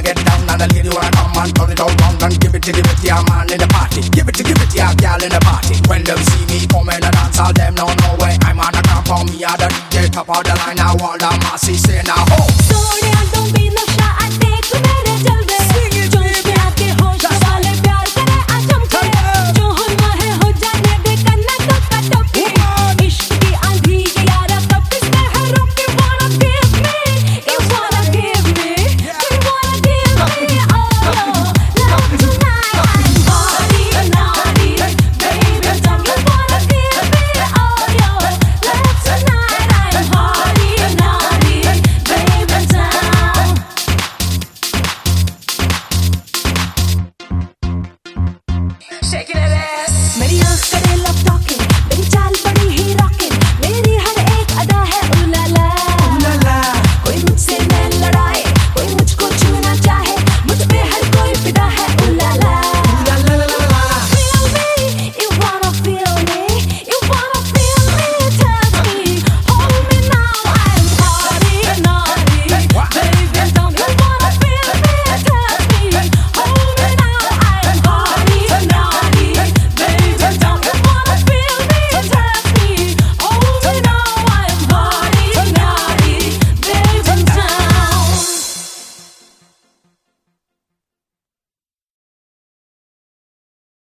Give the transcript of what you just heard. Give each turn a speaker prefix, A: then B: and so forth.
A: wanna get down and the lady wanna come and turn it all round and give it to your man in the party. Give it to your girl in the party. When them see me come in the dance, all them know no way. I'm on the camp on me, I the DJ top of the line. Now all the masses say now ho.